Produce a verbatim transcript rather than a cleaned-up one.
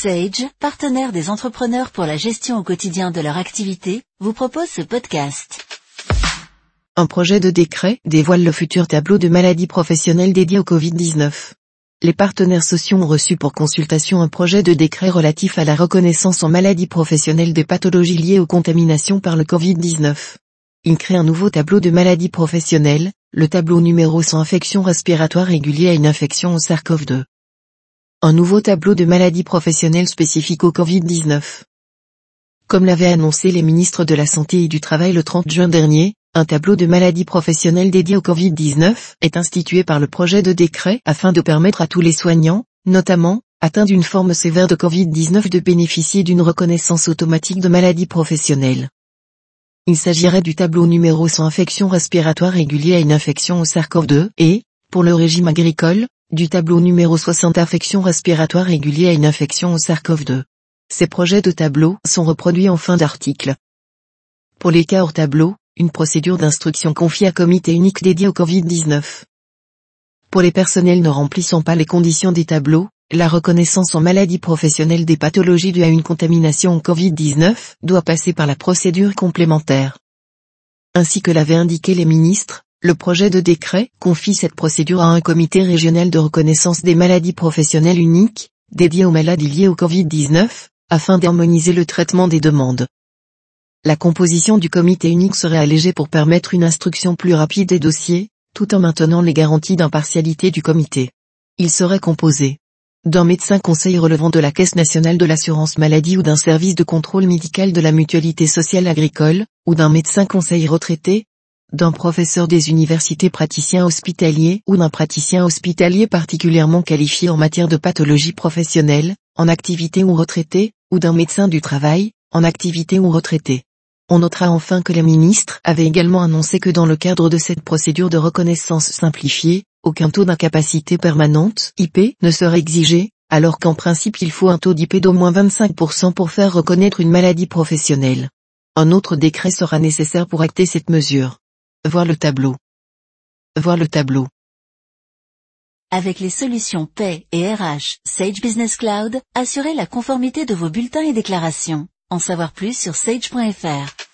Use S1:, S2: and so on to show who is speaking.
S1: Sage, partenaire des entrepreneurs pour la gestion au quotidien de leur activité, vous propose ce podcast.
S2: Un projet de décret dévoile le futur tableau de maladies professionnelles dédié au covid dix-neuf. Les partenaires sociaux ont reçu pour consultation un projet de décret relatif à la reconnaissance en maladies professionnelles des pathologies liées aux contaminations par le covid dix-neuf. Il crée un nouveau tableau de maladies professionnelles, le tableau numéro cent infection respiratoire régulier à une infection au SARS-C o V deux. Un nouveau tableau de maladies professionnelles spécifiques au covid dix-neuf. Comme l'avaient annoncé les ministres de la Santé et du Travail le trente juin dernier, un tableau de maladies professionnelles dédié au covid dix-neuf est institué par le projet de décret afin de permettre à tous les soignants, notamment, atteints d'une forme sévère de covid dix-neuf de bénéficier d'une reconnaissance automatique de maladie professionnelle. Il s'agirait du tableau numéro cent infection respiratoire régulier à une infection au SARS-C o V deux et, pour le régime agricole, du tableau numéro soixante infection respiratoire régulier à une infection au SARS-C o V deux. Ces projets de tableau sont reproduits en fin d'article. Pour les cas hors tableau, une procédure d'instruction confiée à comité unique dédié au covid dix-neuf. Pour les personnels ne remplissant pas les conditions des tableaux, la reconnaissance en maladie professionnelle des pathologies dues à une contamination au covid dix-neuf doit passer par la procédure complémentaire. Ainsi que l'avaient indiqué les ministres, le projet de décret confie cette procédure à un comité régional de reconnaissance des maladies professionnelles unique, dédié aux maladies liées au covid dix-neuf, afin d'harmoniser le traitement des demandes. La composition du comité unique serait allégée pour permettre une instruction plus rapide des dossiers, tout en maintenant les garanties d'impartialité du comité. Il serait composé d'un médecin conseil relevant de la Caisse nationale de l'assurance maladie ou d'un service de contrôle médical de la mutualité sociale agricole, ou d'un médecin conseil retraité, d'un professeur des universités praticien hospitalier ou d'un praticien hospitalier particulièrement qualifié en matière de pathologie professionnelle, en activité ou retraité, ou d'un médecin du travail, en activité ou retraité. On notera enfin que les ministres avaient également annoncé que dans le cadre de cette procédure de reconnaissance simplifiée, aucun taux d'incapacité permanente, I P, ne serait exigé, alors qu'en principe il faut un taux d'I P d'au moins vingt-cinq pour cent pour faire reconnaître une maladie professionnelle. Un autre décret sera nécessaire pour acter cette mesure. Voir le tableau. Voir le tableau.
S1: Avec les solutions Paie et R H Sage Business Cloud, assurez la conformité de vos bulletins et déclarations. En savoir plus sur sage point f r.